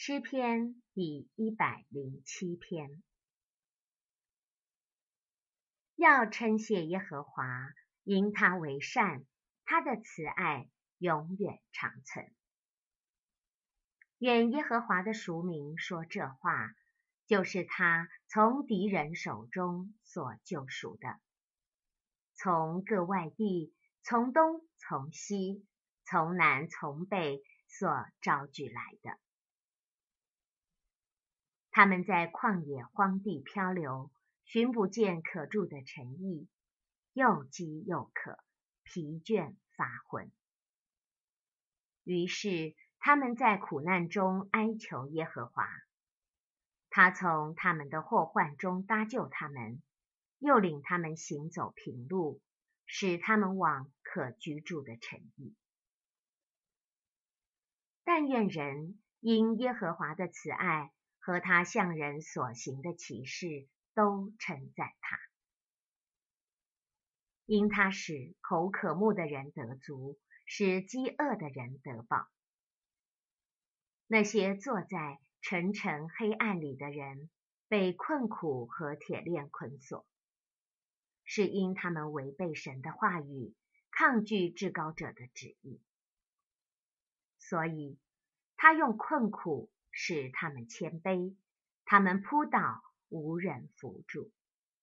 诗篇第107篇。要称谢耶和华，因他为善，他的慈爱永远长存。愿耶和华的赎民说这话，就是他从敌人手中所救赎的，从各外地，从东从西，从南从北所招聚来的。他们在旷野荒地漂流，寻不见可住的城邑，又饥又渴，疲倦发昏。于是他们在苦难中哀求耶和华，他从他们的祸患中搭救他们，又领他们行走平路，使他们往可居住的城邑。但愿人因耶和华的慈爱和他向人所行的奇事都称赞他，因他使口渴慕的人得足，使饥饿的人得饱。那些坐在沉沉黑暗里的人，被困苦和铁链捆锁，是因他们违背神的话语，抗拒至高者的旨意。所以他用困苦使他们谦卑，他们扑倒，无人扶助。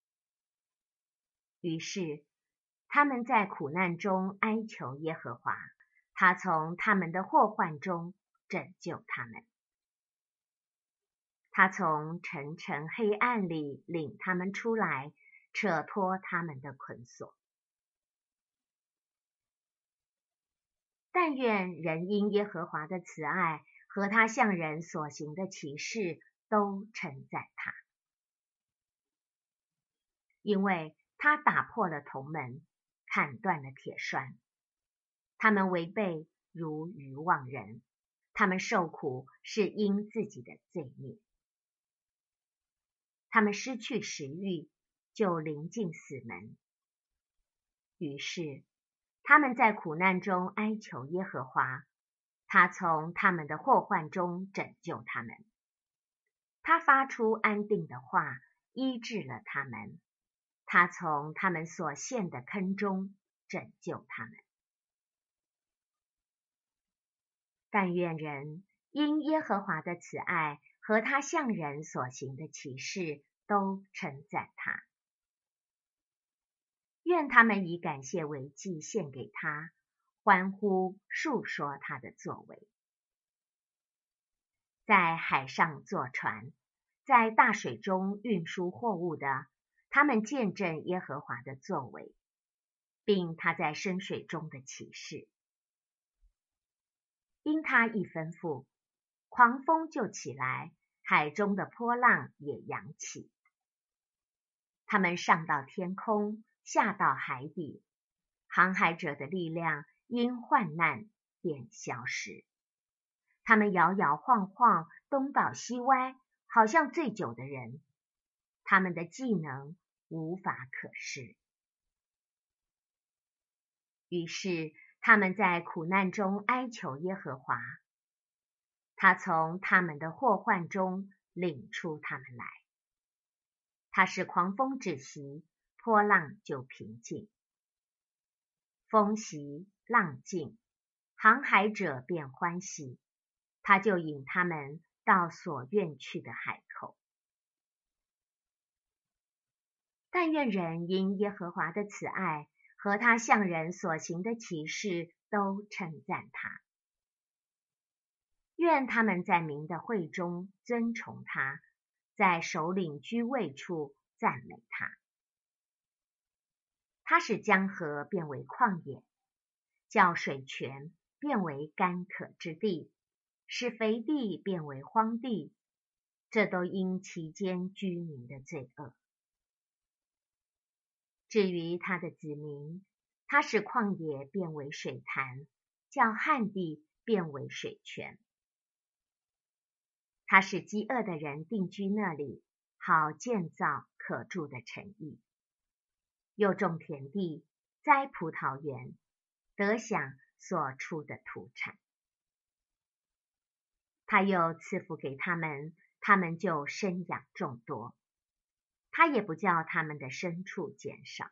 于是他们在苦难中哀求耶和华，他从他们的祸患中拯救他们。他从沉沉黑暗里领他们出来，扯脱他们的捆锁。但愿人因耶和华的慈爱和他向人所行的奇事都称赞他，因为他打破了铜门，砍断了铁栓。他们违背如愚妄人，他们受苦是因自己的罪孽。他们失去食欲，就临近死门。于是他们在苦难中哀求耶和华，他从他们的祸患中拯救他们。他发出安定的话，医治了他们。他从他们所陷的坑中拯救他们。但愿人因耶和华的慈爱和他向人所行的奇事都称赞他。愿他们以感谢为祭献给他，欢呼述说他的作为。在海上坐船，在大水中运输货物的，他们见证耶和华的作为，并他在深水中的奇事。因他一吩咐，狂风就起来，海中的波浪也扬起。他们上到天空，下到海底，航海者的力量因患难便消失。他们摇摇晃晃，东倒西歪，好像醉酒的人。他们的技能无法可施。于是他们在苦难中哀求耶和华，他从他们的祸患中领出他们来。他使狂风止息，波浪就平静。风息浪静，航海者便欢喜，他就引他们到所愿去的海口。但愿人因耶和华的慈爱和他向人所行的奇事都称赞他。愿他们在民的会中尊崇他，在首领居位处赞美他。他使江河变为旷野，叫水泉变为干渴之地，使肥地变为荒地，这都因其间居民的罪恶。至于他的子民，他使旷野变为水潭，叫旱地变为水泉。他使饥饿的人定居那里，好建造可住的城邑。又种田地，栽葡萄园，得享所出的土产。 他又赐福给他们，他们就生养众多。他也不叫他们的牲畜减少。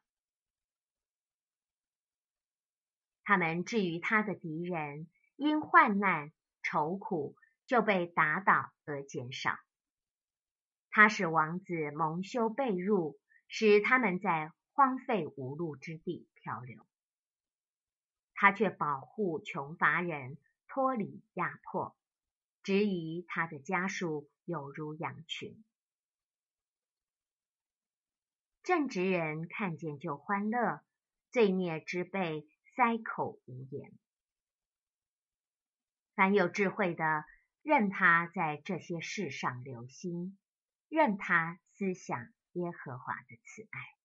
他们至于他的敌人，因患难愁苦就被打倒而减少。他使王子蒙羞被辱，使他们在荒废无路之地漂流。他却保护穷乏人，脱离压迫，只以他的家属有如羊群。正直人看见就欢乐，罪孽之辈塞口无言。凡有智慧的，任他在这些事上留心，任他思想耶和华的慈爱。